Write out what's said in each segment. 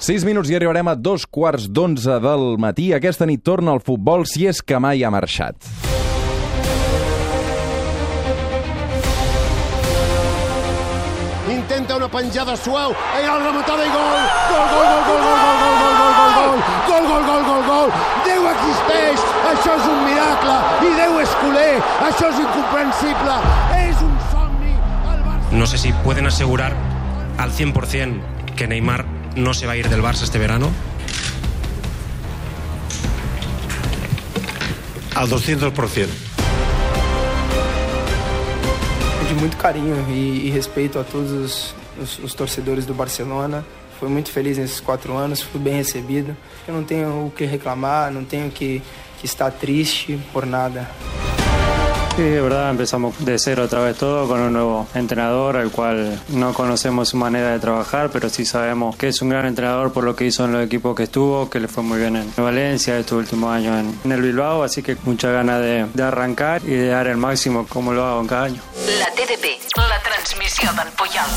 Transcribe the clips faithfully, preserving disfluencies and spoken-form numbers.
sis minuts i arribarem a dos quarts d'onze del matí. Aquesta nit torna al futbol, si és que mai ha marxat. Intenta una penjada suau, i la rematada i gol! Gol, gol, gol, gol, gol, gol, gol, gol, gol, gol, gol, gol, gol, gol, gol! Déu existeix! Això és un miracle! I Déu és culer! Això és incomprensible! És un somni! No sé si pueden asegurar al cien por ciento que Neymar no se va a ir del Barça este verano. Al doscientos por ciento. De muito carinho e, e respeito a todos os, os, os torcedores do Barcelona. Fui muito feliz nesses quatro anos, fui bem recebido. Eu não tenho o que reclamar, não tenho que, que estar triste por nada. Sí, de verdad empezamos de cero otra vez todo con un nuevo entrenador al cual no conocemos su manera de trabajar, pero sí sabemos que es un gran entrenador por lo que hizo en los equipos que estuvo, que le fue muy bien en Valencia estos últimos años en, en el Bilbao, así que mucha ganas de, de arrancar y de dar el máximo como lo hago en cada año. La T D P, la transmissió del Puyol.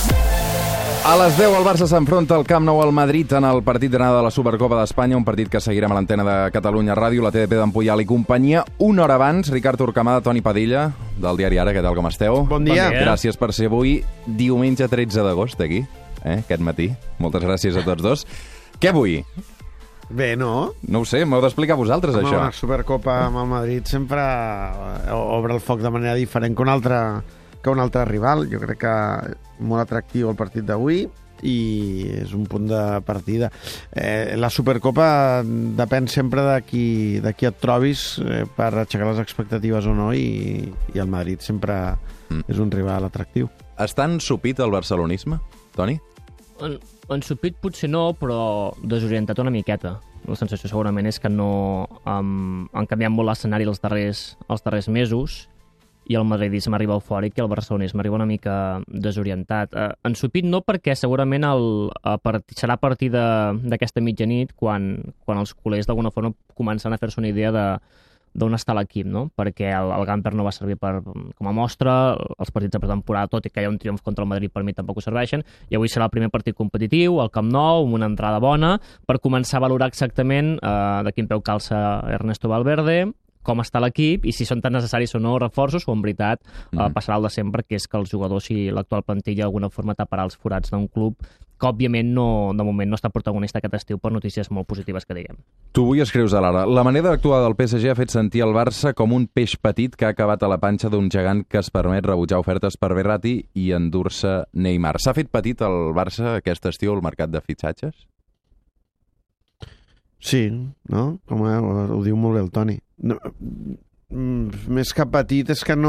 A les deu el Barça s'enfronta al Camp Nou al Madrid en el partit d'anada de la Supercopa d'Espanya, un partit que seguirem a l'antena de Catalunya Ràdio, la T D P d'en Puyol i companyia. Una hora abans, Ricard Torquemada, Toni Padilla, del diari Ara, què tal, com esteu? Bon dia. Bon dia. Gràcies per ser avui, diumenge tretze d'agost, aquí, eh, aquest matí. Moltes gràcies a tots dos. Què vull? Bé, no? No ho sé, m'heu d'explicar vosaltres, Home, això. una Supercopa amb el Madrid sempre obre el foc de manera diferent que un altre, que un altre rival. Jo crec que molt atractiu el partit d'avui i és un punt de partida. Eh, la Supercopa depèn sempre de qui, de qui et trobis eh, per aixecar les expectatives o no, i, i el Madrid sempre mm. és un rival atractiu. Està ensupit el barcelonisme, Toni? En, ensupit potser no, però desorientat una miqueta. La sensació segurament és que no um, han canviat molt l'escenari els darrers, els darrers mesos, i el madridisme arriba eufòric i el barcelonisme arriba una mica desorientat. Eh, ensupit no, perquè segurament el, a part, serà a partir d'aquesta mitjanit quan, quan els culers d'alguna forma comencen a fer-se una idea de d'on està l'equip, no? Perquè el, el Gamper no va servir per, com a mostra, els partits de pretemporada, tot i que hi ha un triomf contra el Madrid, per mi tampoc ho serveixen, i avui serà el primer partit competitiu, al Camp Nou, amb una entrada bona, per començar a valorar exactament eh, de quin peu calça Ernesto Valverde, com està l'equip i si són tan necessaris o no reforços, o en veritat mm. eh, passarà el de sempre, que és que els jugadors i l'actual plantilla d'alguna forma taparà els forats d'un club que òbviament no, de moment no està protagonista aquest estiu per notícies molt positives que diguem. Tu avui escrius a l'Ara: la manera d'actuar del P S G ha fet sentir el Barça com un peix petit que ha acabat a la panxa d'un gegant que es permet rebutjar ofertes per Verratti i endur-se Neymar. S'ha fet petit el Barça aquest estiu al mercat de fitxatges? Sí, no? Com ho, ho diu molt bé el Toni. No, més que petit és que no...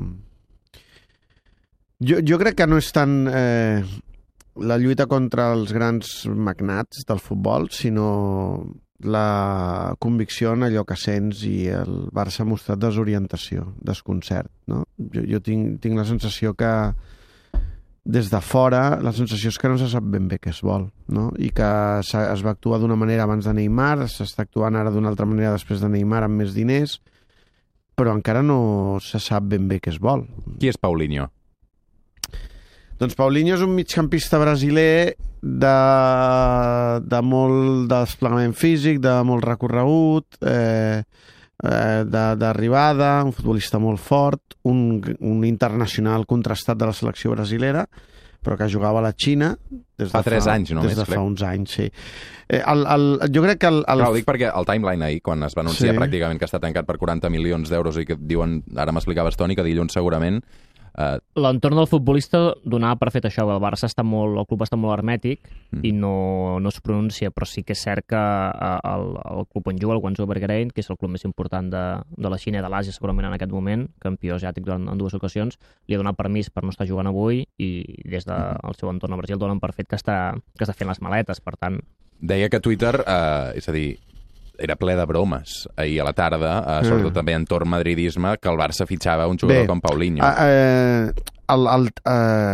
Jo, jo crec que no és tant eh, la lluita contra els grans magnats del futbol, sinó la convicció en allò que sents, i el Barça ha mostrat desorientació, desconcert, no? Jo, jo tinc, tinc la sensació que des de fora, la sensació és que no se sap ben bé què es vol, no? I que es va actuar d'una manera abans de Neymar, s'està actuant ara d'una altra manera després de Neymar amb més diners, però encara no se sap ben bé què es vol. Qui és Paulinho? Doncs Paulinho és un migcampista brasiler de, de molt desplegament físic, de molt recorregut, eh, d'arribada, un futbolista molt fort, un, un internacional contrastat de la selecció brasilera, però que jugava a la Xina des de fa tres fa, anys només, des de crec. fa uns anys, sí. Eh, el, el, jo crec que... El, el... Clar, ho dic perquè el timeline ahir, quan es va anunciar sí. pràcticament que està tancat per quaranta milions d'euros i que diuen, ara m'explicaves, Toni, que dilluns segurament... Uh... L'entorn del futbolista donava per fet això, el Barça està molt, el club està molt hermètic mm. i no, no es pronuncia, però sí que és cert que el, el club on juga, el Guangzhou Evergreen, que és el club més important de, de la Xina i de l'Àsia segurament en aquest moment, campió asiàtic en, en dues ocasions, li ha donat permís per no estar jugant avui, i des del de, seu entorn a Brasil donen per fet que està, que està fent les maletes, per tant... Deia que Twitter, eh, és a dir, era ple de bromes ahir a la tarda, eh, sobretot mm. també entorn madridisme, que el Barça fitxava un jugador Bé, com Paulinho. Eh, el, el, eh,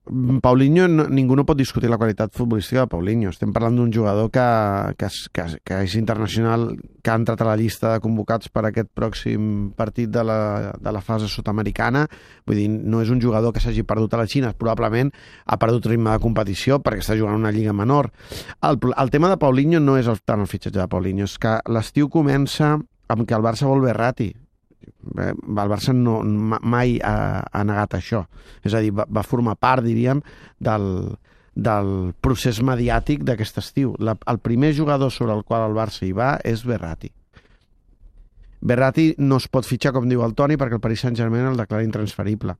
Paulinho, no, ningú no pot discutir la qualitat futbolística de Paulinho. Estem parlant d'un jugador que, que, que, que és internacional, que ha entrat a la llista de convocats per aquest pròxim partit de la, de la fase sud-americana. Vull dir, no és un jugador que s'hagi perdut a la Xina, probablement ha perdut ritme de competició perquè està jugant una lliga menor. El, el tema de Paulinho no és el, tant el fitxatge de Paulinho, és que l'estiu comença amb que el Barça vol Verratti. El Barça no, mai ha, ha negat això. És a dir, va, va formar part, diríem, del, del procés mediàtic d'aquest estiu. La, el primer jugador sobre el qual el Barça hi va és Verratti. Verratti no es pot fitxar, com diu el Toni, perquè el Paris Saint-Germain el declara intransferible.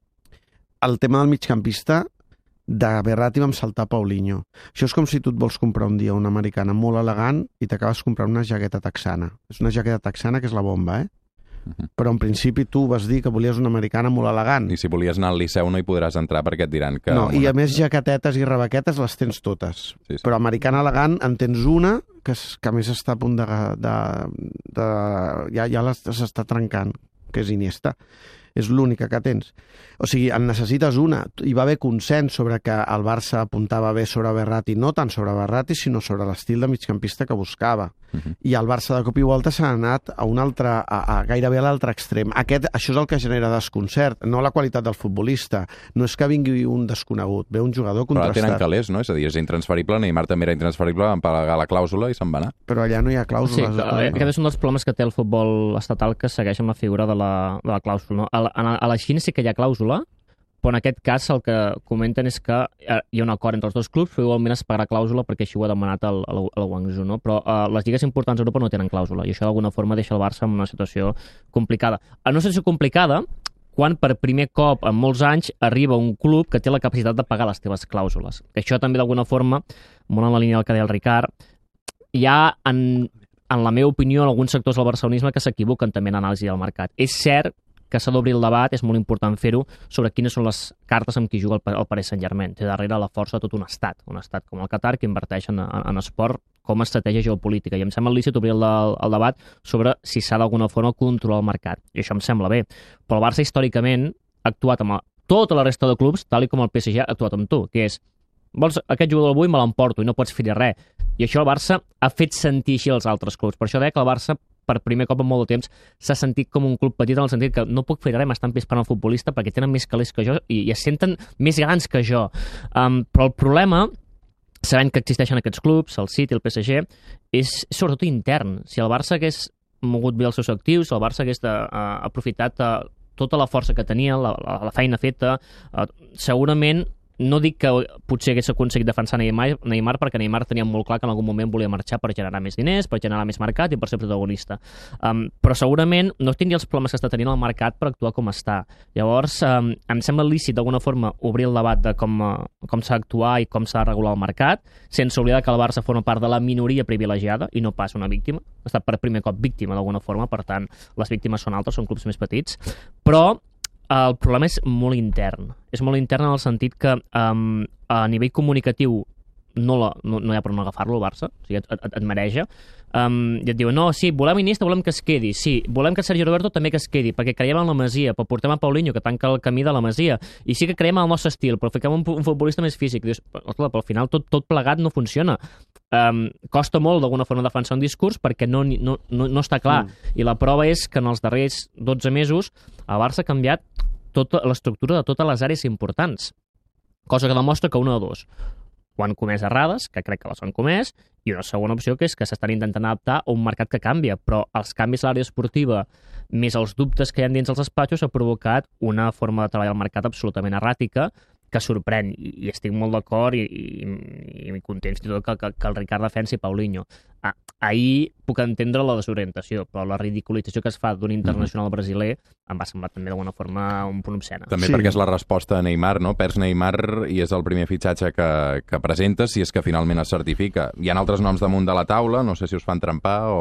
El tema del migcampista, de Verratti vam saltar Paulinho. Això és com si tu et vols comprar un dia una americana molt elegant i t'acabes comprant una jaqueta texana. És una jaqueta texana que és la bomba, eh? Però en principi tu vas dir que volies una americana molt elegant. I si volies anar al Liceu no hi podràs entrar perquè et diran que... No, i a més jaquetetes i rebaquetes les tens totes. Sí, sí. Però americana elegant en tens una que, és, que a més està a punt de... de, de ja ja s'està trencant, que és Iniesta. És l'única que tens. O sigui, en necessites una. Hi va haver consens sobre que el Barça apuntava bé sobre Verratti, no tant sobre Verratti, sinó sobre l'estil de migcampista que buscava. Uh-huh. I el Barça de cop i volta s'ha anat a un altre, a, a gairebé a l'altre extrem. Aquest, això és el que genera desconcert, no la qualitat del futbolista. No és que vingui un desconegut, ve un jugador contrastat. Però tenen calés, no? És a dir, és intransferible, Neymar també era intransferible, van pagar la clàusula i se'n va anar. Però allà no hi ha clàusules. Sí, eh, aquest és un dels problemes que té el futbol estatal, que segueix amb la figura de la, de la clàusula. No? A, a, a la Xina sí que hi ha clàusula, però en aquest cas el que comenten és que hi ha un acord entre els dos clubs, però igualment es pagarà clàusula perquè així ho ha demanat el, el, el Guangzhou, no? Però uh, les lligues importants d'Europa no tenen clàusula i això d'alguna forma deixa el Barça en una situació complicada. En una situació complicada quan per primer cop en molts anys arriba un club que té la capacitat de pagar les teves clàusules. Això també d'alguna forma, molt en la línia del que deia el Ricard, hi ha en, en la meva opinió en alguns sectors del barcelonisme que s'equivoquen també en l'anàlisi del mercat. És cert que s'ha d'obrir el debat, és molt important fer-ho, sobre quines són les cartes amb qui juga el, el Paris Saint-Germain. Té darrere la força de tot un estat, un estat com el Qatar, que inverteix en, en, en esport com a estratègia geopolítica. I em sembla lícit obrir el, el debat sobre si s'ha d'alguna forma controlar el mercat. I això em sembla bé. Però el Barça històricament ha actuat amb tota la resta de clubs, tal com el P S G ha actuat amb tu, que és, vols aquest jugador del vull, me l'emporto i no pots fer res. I això el Barça ha fet sentir així els altres clubs. Per això deia que el Barça per primer cop en molt de temps s'ha sentit com un club petit en el sentit que no puc fer res, m'estan pispant el futbolista perquè tenen més calés que jo i, i es senten més grans que jo. Um, però el problema, sabent que existeixen aquests clubs, el City, el P S G, és sobretot intern. Si el Barça hagués mogut bé els seus actius, el Barça hagués de, uh, aprofitat uh, tota la força que tenia, la, la, la feina feta, uh, segurament no dic que potser hagués aconseguit defensar Neymar, Neymar perquè Neymar tenia molt clar que en algun moment volia marxar per generar més diners, per generar més mercat i per ser protagonista. Um, però segurament no tindria els problemes que està tenint el mercat per actuar com està. Llavors, um, em sembla lícit d'alguna forma obrir el debat de com, uh, com s'ha d'actuar i com s'ha de regular el mercat, sense oblidar que el Barça forma part de la minoria privilegiada i no pas una víctima. Ha estat per primer cop víctima d'alguna forma, per tant, les víctimes són altres, són clubs més petits. Però el problema és molt intern. És molt intern en el sentit que um, a nivell comunicatiu no, la, no, no hi ha per no agafar-lo, el Barça. O sigui, et, et, et mareja. Um, I et diuen, no, sí, volem Iniesta, volem que es quedi. Sí, volem que Sergi Roberto també que es quedi, perquè creiem en la Masia, però portem a Paulinho, que tanca el camí de la Masia. I sí que creiem en el nostre estil, però fiquem un, un futbolista més físic. Dius, però al final tot, tot plegat no funciona. Um, costa molt d'alguna forma defensar un discurs perquè no, no, no, no està clar. Mm. I la prova és que en els darrers dotze mesos el Barça ha canviat tota l'estructura de totes les àrees importants. Cosa que demostra que una de dos. O han comès errades, que crec que les han comès, i una segona opció que és que s'estan intentant adaptar a un mercat que canvia, però els canvis a l'àrea esportiva més els dubtes que hi ha dins els despatxos ha provocat una forma de treballar al mercat absolutament erràtica que sorprèn, i estic molt d'acord i, i, i content fins i tot que, que, que el Ricard defensi Paulinho. Ah, ahir puc entendre la desorientació, però la ridiculització que es fa d'un internacional brasiler em va semblar també d'alguna forma un punt obscena. També sí. Perquè és la resposta a Neymar, no? Perds Neymar i és el primer fitxatge que, que presentes si és que finalment es certifica. Hi ha altres noms damunt de la taula, no sé si us fan trempar o...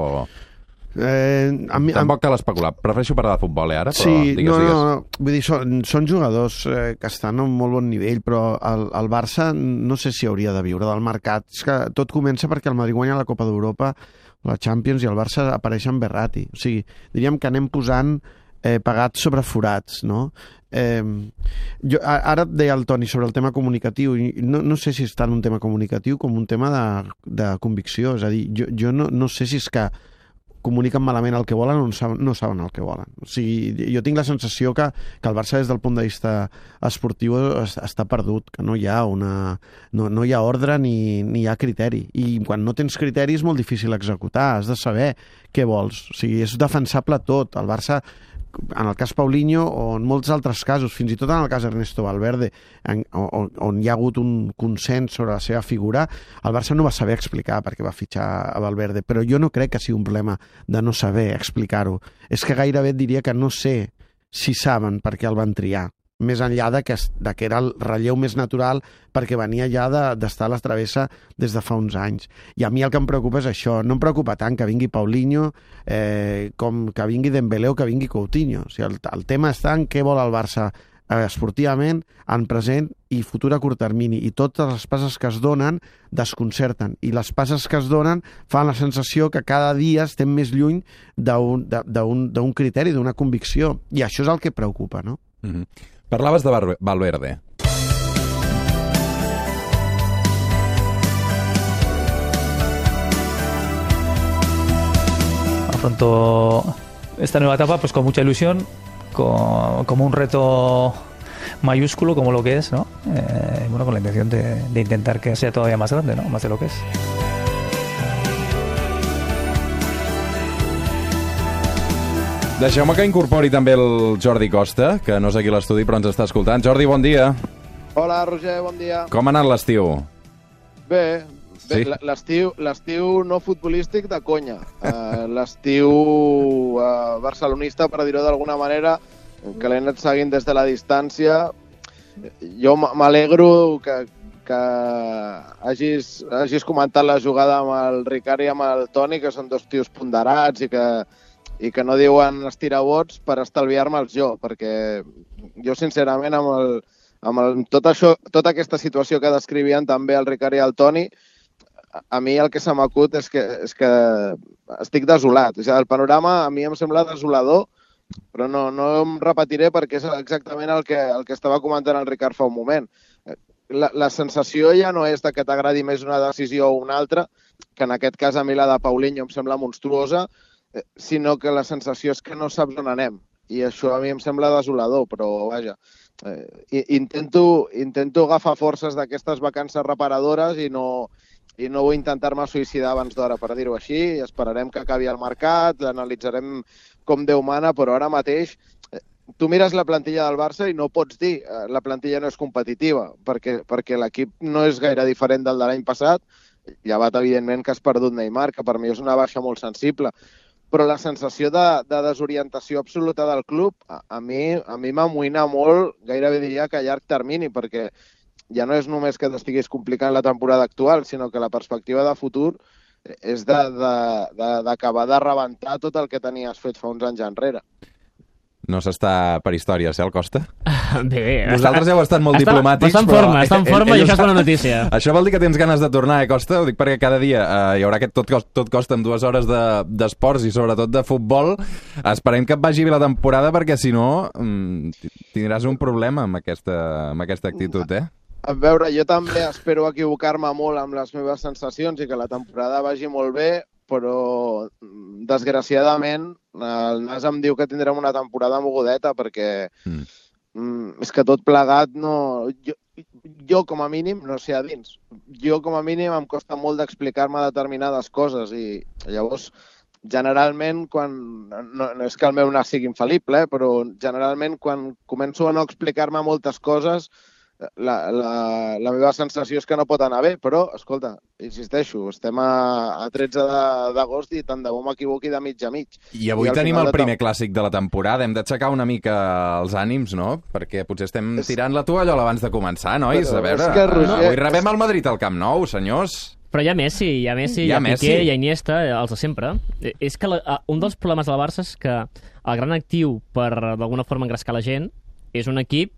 Eh, a mi, Tampoc cal especular. Prefereixo parlar de futbol, eh, ara? Però sí, digues, no, no, digues. no. Vull dir, són, són jugadors eh, que estan a un molt bon nivell, però el, el Barça no sé si hauria de viure del mercat. És que tot comença perquè el Madrid guanya la Copa d'Europa, la Champions, i el Barça apareix amb Verratti. O sigui, diríem que anem posant eh, pagats sobre forats, no? Eh, jo, ara et deia el Toni sobre el tema comunicatiu, i no, no sé si és tant un tema comunicatiu com un tema de, de convicció, és a dir, jo, jo no, no sé si és que comuniquen malament el que volen o no saben, no saben el que volen. O sigui, jo tinc la sensació que, que el Barça des del punt de vista esportiu es, està perdut, que no hi ha una, no, no hi ha ordre ni, ni hi ha criteri. I quan no tens criteri és molt difícil executar, has de saber què vols. O sigui, és defensable tot. El Barça, en el cas Paulinho o en molts altres casos, fins i tot en el cas Ernesto Valverde, en, on, on hi ha hagut un consens sobre la seva figura, el Barça no va saber explicar per què va fitxar a Valverde, però jo no crec que sigui un problema de no saber explicar-ho. És que gairebé et diria que no sé si saben per què el van triar, més enllà de que, de que era el relleu més natural perquè venia ja d'estar de, a la travessa des de fa uns anys. I a mi el que em preocupa és això. No em preocupa tant que vingui Paulinho eh, com que vingui Dembélé o que vingui Coutinho. O sigui, el, el tema està en què vol el Barça eh, esportivament, en present i futur a curt termini. I totes les passes que es donen desconcerten. I les passes que es donen fan la sensació que cada dia estem més lluny d'un criteri, d'una convicció. I això és el que preocupa, no? Mm-hmm. Parlaves de Valverde. Afronto esta nueva etapa pues con mucha ilusión, con, como un reto mayúsculo como lo que es, ¿no? Eh, bueno, con la intención de, de intentar que sea todavía más grande, ¿no? Más de lo que es. Deixeu-me que incorpori també el Jordi Costa, que no és aquí a l'estudi però ens està escoltant. Jordi, bon dia. Hola, Roger, bon dia. Com ha anat l'estiu? Bé, bé, sí? l'estiu l'estiu no futbolístic de conya. Uh, l'estiu uh, barcelonista, per dir-ho d'alguna manera, que l'he anat seguint des de la distància. Jo m'alegro que, que hagis, hagis comentat la jugada amb el Ricard i amb el Toni, que són dos tios ponderats i que i que no diuen estirabots per estalviar-me'ls jo, perquè jo, sincerament, amb, el, amb el, tot això, tota aquesta situació que descrivien també el Ricard i el Toni, a mi el que se m'acut és que, és que estic desolat. O sigui, el panorama a mi em sembla desolador, però no, no em repetiré perquè és exactament el que, el que estava comentant el Ricard fa un moment. La, la sensació ja no és de que t'agradi més una decisió o una altra, que en aquest cas a mi la de Paulinho em sembla monstruosa, sinó que la sensació és que no saps on anem. I això a mi em sembla desolador, però vaja, eh, intento, intento agafar forces d'aquestes vacances reparadores i no, i no vull intentar-me suïcidar abans d'hora, per dir-ho així. Esperarem que acabi el mercat, l'analitzarem com Déu mana, però ara mateix eh, tu mires la plantilla del Barça i no pots dir eh, la plantilla no és competitiva, perquè, perquè l'equip no és gaire diferent del de l'any passat, llevat, evidentment, que has perdut Neymar, que per mi és una baixa molt sensible, però la sensació de, de desorientació absoluta del club a, a mi a mi m'amoïna molt, gairebé diria que a llarg termini, perquè ja no és només que t'estiguis complicant la temporada actual, sinó que la perspectiva de futur és d'acabar de, de, de, de rebentar tot el que tenies fet fa uns anys enrere. No s'està per històries, eh, el Costa? Bé, bé. Vosaltres està, heu estat molt està, diplomàtics, està en forma, però... Està en forma ell, i això és bona notícia. Això vol dir que tens ganes de tornar, eh, Costa? Ho dic perquè cada dia eh, hi haurà aquest tot, tot costa amb dues hores d'esports de, i sobretot de futbol. Esperem que et vagi bé la temporada perquè, si no, tindràs un problema amb aquesta, amb aquesta actitud, eh? A veure, jo també espero equivocar-me molt amb les meves sensacions i que la temporada vagi molt bé, però desgraciadament el Nas em diu que tindrem una temporada mogudeta perquè mm. Mm, és que tot plegat no... Jo, jo com a mínim no sé a dins. Jo com a mínim em costa molt d'explicar-me determinades coses i llavors generalment quan... No, no és que el meu nas sigui infal·lible, eh, però generalment quan començo a no explicar-me moltes coses La, la, la meva sensació és que no pot anar bé, però, escolta, insisteixo, estem a, a tretze d'agost i tant de bo m'equivoqui de mig a mig. I avui I tenim el primer clàssic de la temporada, hem d'aixecar una mica els ànims, no? Perquè potser estem és... tirant la tovallola abans de començar, nois? Però a veure, que, Roger... avui rebem el Madrid al Camp Nou, senyors. Però hi ha Messi, hi ha Messi, hi ha, hi ha Piqué, Messi. Hi ha Iniesta, els de sempre. És que la, un dels problemes del Barça és que el gran actiu per d'alguna forma engrescar la gent és un equip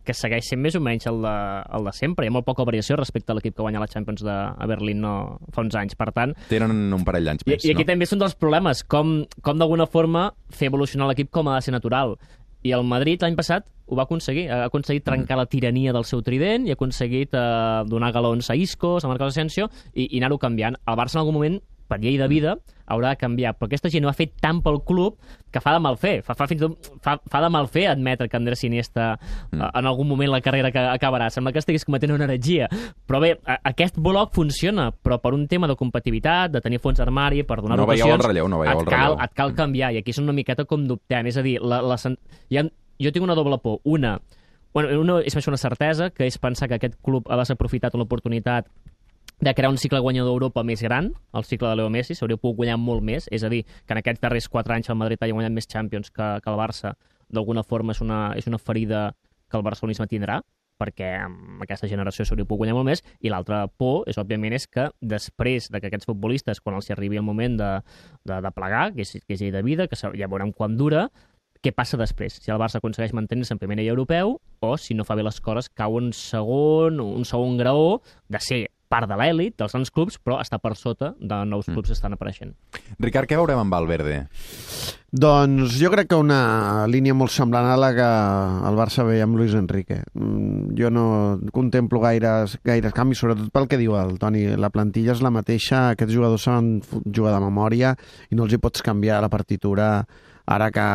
que segueix sent més o menys el de, el de sempre. Hi ha molt poca variació respecte a l'equip que guanya la Champions de, a Berlín no, fa uns anys. Per tant... Tenen un parell d'anys més, I, I aquí no? també és un dels problemes, com, com d'alguna forma fer evolucionar l'equip com ha de ser natural. I el Madrid l'any passat ho va aconseguir. Ha aconseguit trencar la tirania del seu trident i ha aconseguit eh, donar galons a Isco, a Marcos Asensio i, i anar-ho canviant. El Barça en algun moment, per llei de vida, haurà de canviar. Però aquesta gent ho ha fet tant pel club que fa de mal fer. Fa, fa, fins i tot, fa, fa de mal fer admetre que Andrés Iniesta mm. en algun moment la carrera que acabarà. Sembla que estigués cometent una heretgia. Però bé, a, aquest bloc funciona, però per un tema de competitivitat, de tenir fons d'armari, per donar no rotacions... No veieu el relleu, no veieu el relleu. Et cal canviar, i aquí són una miqueta com dubtem. És a dir, la, la, hi ha, jo tinc una doble por. Una, bueno, una és més una certesa, que és pensar que aquest club ha desaprofitat l'oportunitat de crear un cicle guanyador d'Europa més gran, el cicle de Leo Messi, s'hauria pogut guanyar molt més, és a dir, que en aquests darrers quatre anys el Madrid hagi guanyat més Champions que, que el Barça, d'alguna forma és una, és una ferida que el barcelonisme tindrà, perquè amb aquesta generació s'hauria pogut guanyar molt més, i l'altra por, és, òbviament, és que després de que aquests futbolistes, quan els arribi el moment de, de, de plegar, que és, que és llei de vida, que ja veurem quan dura, què passa després? Si el Barça aconsegueix mantenir-se en primer nivell europeu o, si no fa bé les coses, cau un segon, un segon graó de ser part de l'èlit dels grans clubs, però està per sota de nous clubs que estan apareixent. Ricard, què veurem amb Valverde? Doncs jo crec que una línia molt semblant a la que el Barça veia amb Luis Enrique. Jo no contemplo gaires, gaires canvis, sobretot pel que diu el Toni. La plantilla és la mateixa, aquests jugadors saben jugar de memòria i no els hi pots canviar la partitura ara que,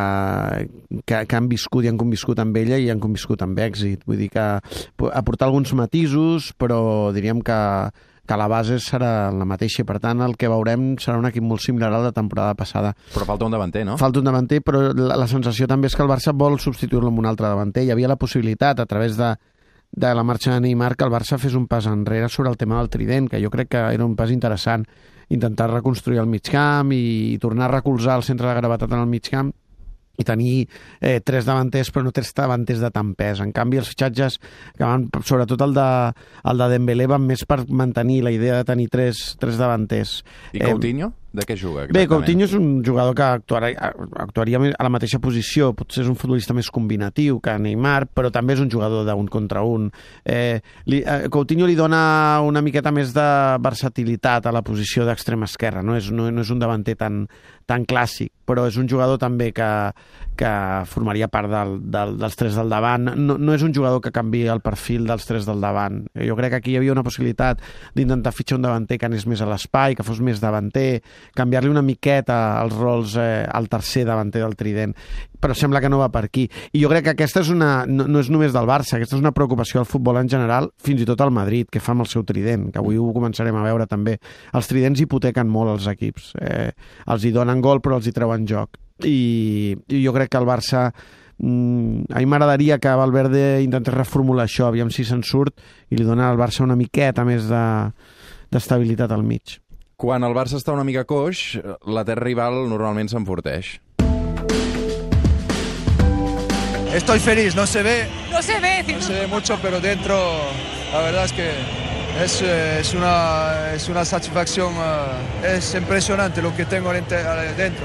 que, que han viscut i han conviscut amb ella i han conviscut amb èxit. Vull dir que aportar alguns matisos, però diríem que, que la base serà la mateixa i, per tant, el que veurem serà un equip molt similar al de temporada passada. Però falta un davanter, no? Falta un davanter, però la, la sensació també és que el Barça vol substituir-lo amb un altre davanter. Hi havia la possibilitat, a través de, de la marxa de Neymar, que el Barça fes un pas enrere sobre el tema del trident, que jo crec que era un pas interessant, intentar reconstruir el mig camp i tornar a recolzar el centre de gravetat en el mig camp i tenir eh, tres davanters, però no tres davanters de tant pes. En canvi, els fitxatges que van, sobretot el de, el de Dembélé, van més per mantenir la idea de tenir tres, tres davanters. I Coutinho? Eh, de què juga exactament? Bé, Coutinho és un jugador que actuarà, actuaria a la mateixa posició, potser és un futbolista més combinatiu que Neymar, però també és un jugador d'un contra un. Eh, li, eh, Coutinho li dona una miqueta més de versatilitat a la posició d'extrema esquerra, no és, no, no és un davanter tan, tan clàssic, però és un jugador també que, que formaria part del, del, dels tres del davant. No, no és un jugador que canvi el perfil dels tres del davant. Jo crec que aquí hi havia una possibilitat d'intentar fitxar un davanter que anés més a l'espai, que fos més davanter, canviar-li una miqueta els rols eh, al tercer davanter del trident, però sembla que no va per aquí. I jo crec que aquesta és una, no, no és només del Barça, aquesta és una preocupació al futbol en general, fins i tot al Madrid, que fa amb el seu trident, que avui ho començarem a veure també. Els tridents hipotequen molt els equips, eh, els hi donen gol però els hi treuen joc. I, i jo crec que el Barça, mm, a mi m'agradaria que Valverde intentés reformular això, aviam si se'n surt i li dona al Barça una miqueta més de, d'estabilitat al mig. Quan el Barça està una mica coix, la terra rival normalment s'enforteix. Estoy feliz, no se ve. No se ve. No se ve mucho, pero dentro la verdad es que es, es, una, es una satisfacción, es impresionante lo que tengo dentro.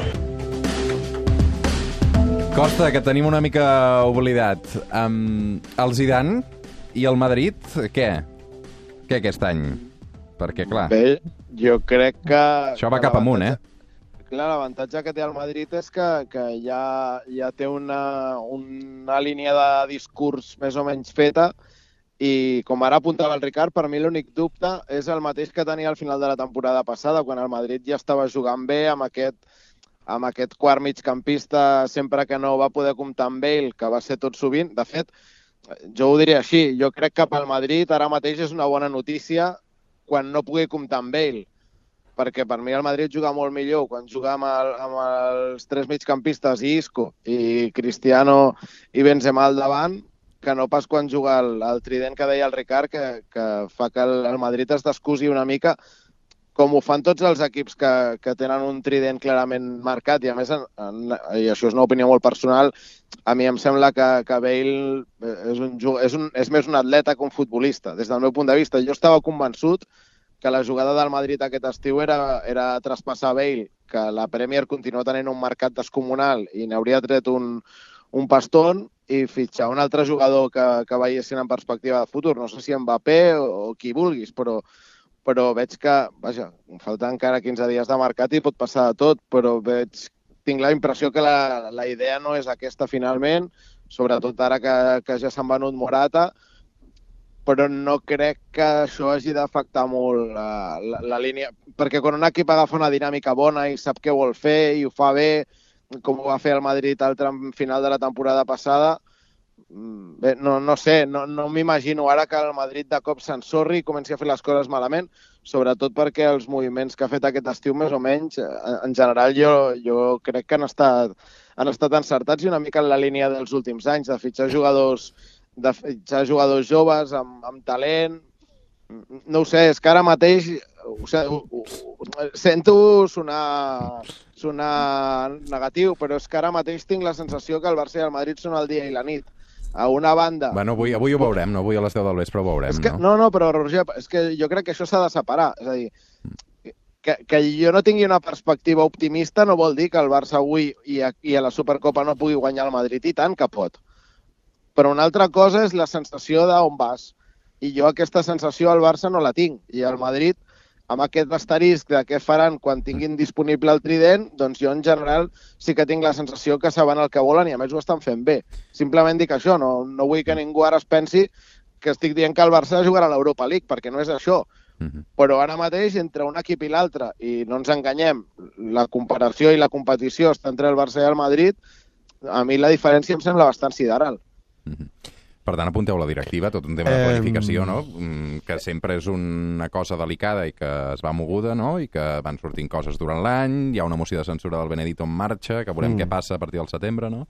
Costa, que tenim una mica oblidat. Um, el Zidane i el Madrid, què? Què aquest any? Perquè, clar... Bé, jo crec que... Això va cap amunt, eh? Clar, l'avantatge que té el Madrid és que, que ja, ja té una, una línia de discurs més o menys feta i, com ara apuntava el Ricard, per mi l'únic dubte és el mateix que tenia al final de la temporada passada, quan el Madrid ja estava jugant bé amb aquest, amb aquest quart migcampista sempre que no va poder comptar amb ell, que va ser tot sovint. De fet, jo ho diré així, jo crec que pel Madrid ara mateix és una bona notícia quan no pugui comptar amb ell, perquè per mi el Madrid juga molt millor quan juga amb, el, amb els tres migcampistes i Isco i Cristiano i Benzema al davant, que no pas quan juga el, el trident que deia el Ricard, que, que fa que el, el Madrid es descusi una mica, com ho fan tots els equips que, que tenen un trident clarament marcat, i a més, en, en, i això és una opinió molt personal, a mi em sembla que, que Bale és, un, és, un, és més un atleta que un futbolista, des del meu punt de vista. Jo estava convençut que la jugada del Madrid aquest estiu era, era traspassar Bale, que la Premier continua tenint un mercat descomunal i n'hauria tret un, un pastón i fitxar un altre jugador que, que veiessin en perspectiva de futur. No sé si Mbappé o, o qui vulguis, però, però veig que, vaja, falta encara quinze dies de mercat i pot passar de tot, però veig, tinc la impressió que la, la idea no és aquesta finalment, sobretot ara que, que ja s'han venut Morata, però no crec que això hagi d'afectar molt la, la, la línia, perquè quan un equip agafa una dinàmica bona i sap què vol fer i ho fa bé, com ho va fer el Madrid al tram final de la temporada passada, bé, no, no sé, no, no m'imagino ara que el Madrid de cop s'ensorri i comenci a fer les coses malament, sobretot perquè els moviments que ha fet aquest estiu, més o menys, en general jo, jo crec que han estat, han estat encertats i una mica en la línia dels últims anys, de fitxar jugadors, de fitxar jugadors joves amb, amb talent. No ho sé, és que ara mateix ho sé, ho, ho, sento sonar, sonar negatiu, però és que ara mateix tinc la sensació que el Barça i el Madrid són el dia i la nit. A una banda... Bueno, avui, avui ho veurem, no? Avui a les deu del vespre ho veurem, que, no? No, no, però Roger, és que jo crec que això s'ha de separar. És a dir, que, que jo no tingui una perspectiva optimista no vol dir que el Barça avui i a, i a la Supercopa no pugui guanyar el Madrid, i tant que pot. Però una altra cosa és la sensació d'on vas. I jo aquesta sensació al Barça no la tinc. I al Madrid, amb aquest asterisc de què faran quan tinguin disponible el trident, doncs jo en general sí que tinc la sensació que saben el que volen i a més ho estan fent bé. Simplement dic això, no, no vull que ningú ara es pensi que estic dient que el Barça jugarà a l'Europa League, perquè no és això. Uh-huh. Però ara mateix, entre un equip i l'altre, i no ens enganyem, la comparació i la competició està entre el Barça i el Madrid, a mi la diferència em sembla bastant sideral. Uh-huh. Per tant, apunteu la directiva, tot un tema de planificació, no? Que sempre és una cosa delicada i que es va moguda, no? I que van sortint coses durant l'any, hi ha una moció de censura del Benedito en marxa, que veurem mm. què passa a partir del setembre, no?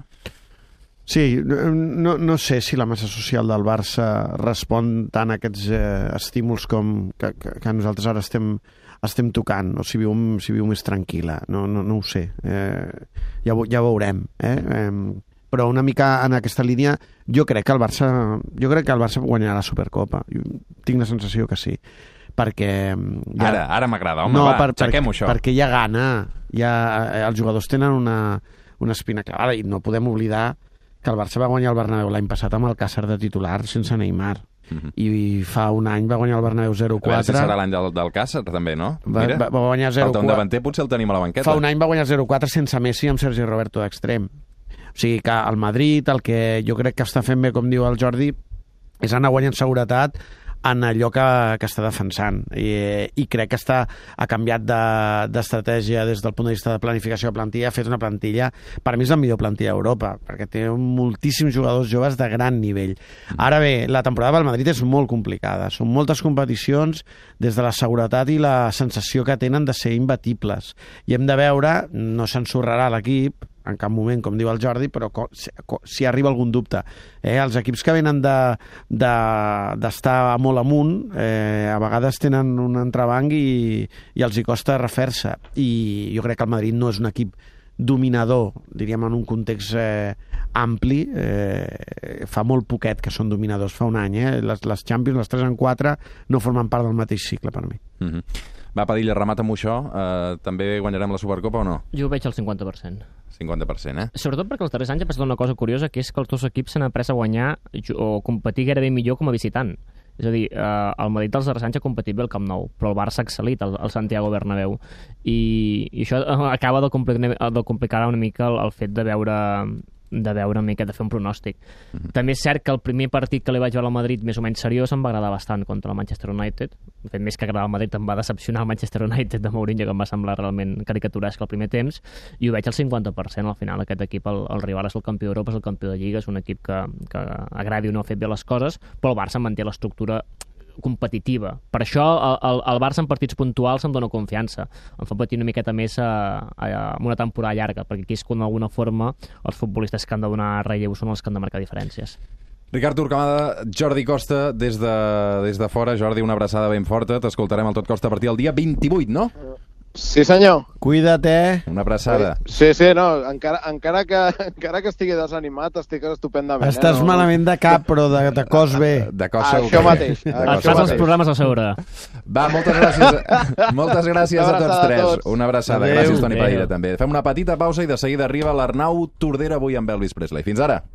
Sí, no, no sé si la massa social del Barça respon tant a aquests eh, estímuls com que, que, que nosaltres ara estem, estem tocant, o si viu, si viu més tranquil·la, no, no, no ho sé. Eh, ja, ja veurem, eh? eh però una mica en aquesta línia jo crec que el Barça jo crec que el Barça guanyarà la Supercopa. Jo tinc la sensació que sí, perquè ja... ara, ara m'agrada, home, no, va, per, aixequem-ho per, això perquè hi ha gana, hi ha, els jugadors tenen una, una espina clavada i no podem oblidar que el Barça va guanyar el Bernabéu l'any passat amb el Càcer de titular sense Neymar. Uh-huh. I fa un any va guanyar el Bernabéu zero quatre. A veure si serà l'any del, del Càcer, també, no? Mira, va, va guanyar zero quatre. Falta un davanter, potser el tenim a la banqueta. Fa un any va guanyar zero quatre sense Messi amb Sergi Roberto d'extrem. O sigui que el Madrid, el que jo crec que està fent bé, com diu el Jordi, és anar guanyant seguretat en allò que, que està defensant. I, i crec que està, ha canviat d'estratègia de, des del punt de vista de planificació de plantilla, ha fet una plantilla, per mi és la millor plantilla d'Europa, perquè té moltíssims jugadors joves de gran nivell. Ara bé, la temporada del Madrid és molt complicada, són moltes competicions des de la seguretat i la sensació que tenen de ser imbatibles. I hem de veure, no s'ensorrarà l'equip, en cap moment, com diu el Jordi, però si, si arriba algun dubte. Eh, els equips que venen d'estar de, de, molt amunt, eh, a vegades tenen un entrebanc i, i els hi costa refer-se. I jo crec que el Madrid no és un equip dominador, diríem en un context eh, ampli, eh, fa molt poquet que són dominadors, fa un any. Eh? Les, les Champions, les tres en quatre, no formen part del mateix cicle per mi. Mm-hmm. Va, Padilla, remata amb això. Uh, també guanyarem la Supercopa o no? Jo ho veig al cinquanta per cent. cinquanta per cent, eh? Sobretot perquè els darrers anys ha passat una cosa curiosa, que és que els dos equips s'han après a guanyar o competir gairebé millor com a visitant. És a dir, eh, el Madrid dels darrers anys ha competit bé al Camp Nou, però el Barça ha excel·lit al, al Santiago Bernabéu. I, i això acaba de complicar, de complicar una mica el, el fet de veure de veure una mica, de fer un pronòstic. Uh-huh. També és cert que el primer partit que li vaig veure al Madrid més o menys seriós em va agradar bastant contra el Manchester United. De fet, més que agradar al Madrid em va decepcionar el Manchester United de Mourinho, que em va semblar realment caricaturesc al primer temps, i ho veig al cinquanta per cent al final. Aquest equip, el, el rival és el campió d'Europa, és el campió de Lliga, és un equip que, que agradi o no ha fet bé les coses, però el Barça manté l'estructura competitiva. Per això el, el, el Barça en partits puntuals em dona confiança. Em fa patir una miqueta més a, a, a una temporada llarga, perquè aquí és quan d'alguna forma els futbolistes que han de donar relleu són els que han de marcar diferències. Ricard Turcamada, Jordi Costa, des de, des de fora. Jordi, una abraçada ben forta. T'escoltarem al Tot Costa a partir del dia vint-i-vuit, no? Sí, senyor. Cuida't, eh? Una abraçada. Sí, sí, no, encara, encara, que, encara que estigui desanimat, estic estupendament. Estàs eh? no, malament de cap, però de, de cos bé. De cos Això segur. mateix. De Et cos fas els mateix. programes a sobre. Va, moltes gràcies, moltes gràcies a tots Una abraçada a tres. tots. Una abraçada. Adéu. Gràcies, Toni Adéu. Padilla, també. Fem una petita pausa i de seguida arriba l'Arnau Tordera avui amb Elvis Presley. Fins ara.